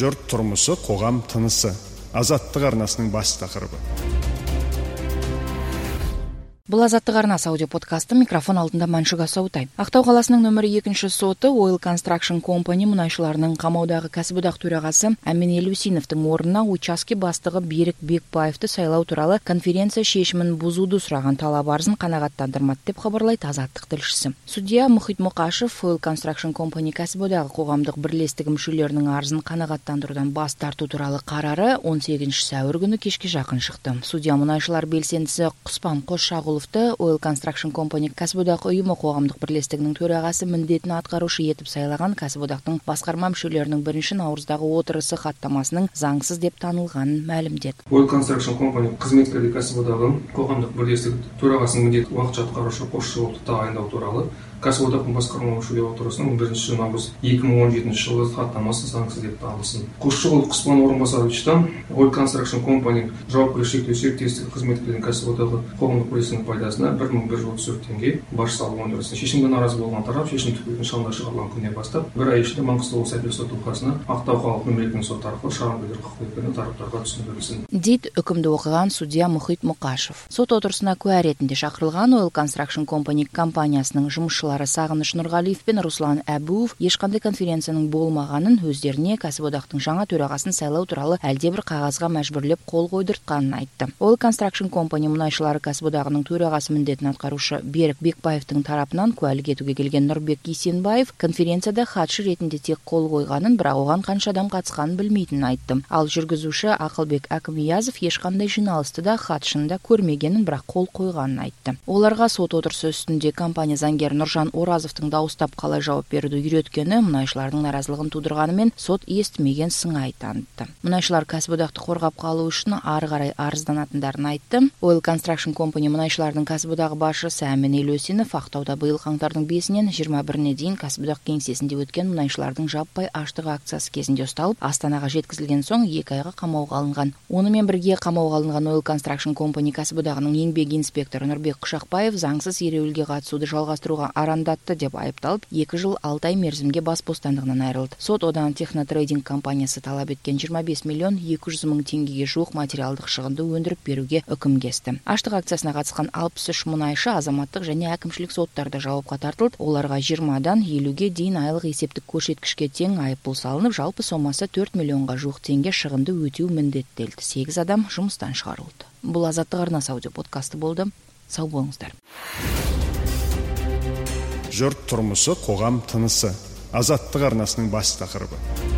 Жұрт тұрмысы, қоғам тынысы. Азаттық арнасының бас тақырыбы. Бұл Азаттық арнасы аудиоподкасты, микрофон алдында Маншуга Саутай. Ақтау қаласының нөмірі 2 соты Oil Construction Company мұнайшыларының қамаудағы кәсіподақ төрағасы Әмин Елеусиновтың орнына учаске бастығы Берік Бекбаевты сайлау туралы конференция шешімін бұзуды сұраған талап арызын қанағаттандырмады деп хабарлайды Азаттық тілшісі. Судья Мұхит Мұқашев Oil Construction Company кәсіподағы қоғамдық бірлестігі мүшелерінің арызын қанағаттандырудан бас тарту туралы қарары 18 сәуір күні кешке жақын шықты. Судья мұнайшылар белсендісі Құспан Қосшағұлов Oil Construction Company кәсіподақ ұйымы қоғамдық бірлестігінің төрағасы міндетін атқарушы етіп сайлаған кәсіподақтың басқарма мүшелерінің 1 наурыздағы отырысы хаттамасының заңсыз деп танылғанын мәлімдеді. Oil Construction Company қызметкерлер кәсіподағы қоғамдық бірлестік төрағасының міндетін уақытша атқарушы Қосшағұловты тағайындау туралы кәсіподақтың басқарма мүшелері отырысының 1 наурыз 2017 жылғы хаттамасы заңсыз деп танылсын. Қосшағұлов Құспан Орынбасаровичтан Oil Construction Company жауапкершілігі шектеулі серіктестігі қызметкерлерінің кәсіподағы қоғамдық бірлестігінің пайдасына 1134 теңге баж салығы өндірілсін. Шешімге наразы болған тарап шешім түпкіліктің шағымдар шығарылған күннен бастап 1 ай ішінде Маңғыстау облысы әділет сот алқасына Ақтау қалалық мемлекеттік сот арқылы шағым білдіру құқық еткен тараптарға түсіндірілсін. Дейді үкімді оқыған судья Мұхит Мұқашев. Сот отырысына куә ретінде шақырылған Oil Construction Company компаниясының жұмысшылары Сағыныш Нұрғалиев пен Руслан Әбуов ешқандай конференцияның болмағанын, өздеріне кәсіподақтың жаңа төрағасын сайлау туралы әлдебір қағазға мәжбүрлеп қол қойдыртқанын айтты. Oil Construction Company мұнайшылары кәсіподағының төрағасы міндетін атқарушы Берік Бекбаевтың тарапынан куәлік етуге келген Нұрбек Есенбаев конференцияда хатшы ретінде тек қол қойғанын, бірақ оған қанша адам қатысқанын білмейтінін айтты. Ал жүргізуші Ақылбек Әкімиязов ешқандай жиналысты да хатшыны да көрмегенін, бірақ қол қойғанын айтты. Оларға сот отырысы үстінде компания заңгері Нұржан Оразовтың дауыстап қалай жауап беруді үйреткені мұнайшылардың наразылығын тудырғанымен сот естімеген сыңай танытты. Мұнайшылар кәсіподақты қорғап қалу үшін ары қарай арызданатындарын айтты. Oil Construction Company мұнайшылардың кәсіподағы басшысы Әмин Елеусинов Ақтауда биыл қаңтардың 5-нен 21-не дейін кәсіподақ кеңсесінде өткен мұнайшылардың жаппай аштық акциясы кезінде ұсталып, Астанаға жеткізілген соң 2 айға қамауға алынған. Онымен бірге қамауға алынған Oil Construction Company кәсіподағының еңбек инспекторы Нұрбек Құшақбаев заңсыз ереуілге қатысуды жалғастыруға арандатты деп айыпталып, 2 жыл 6 ай мерзімге бас бостандығынан айырылды. Сот одан технотрейдинг компаниясы талап еткен 25 миллион 200 мың теңгеге жуық материалдық шығынды өндіріп беруге үкім кесті. Аштық акциясына қатысқан 63 мұнайшы азаматтық және әкімшілік соттарда жауапқа тартылды. Оларға 20-дан 50-ге дейін айлық есептік көрсеткішке тең айыппұл салынып, жалпы сомасы 4 миллионға жуық теңге шығынды өтеу міндеттелді. 8 адам жұмыстан шығарылды. Бұл Азаттық арнасы аудиоподкасты болды. Сау болыңыздар. Жұрт тұрмысы, қоғам тынысы. Азаттық арнасының бас тақырыбы.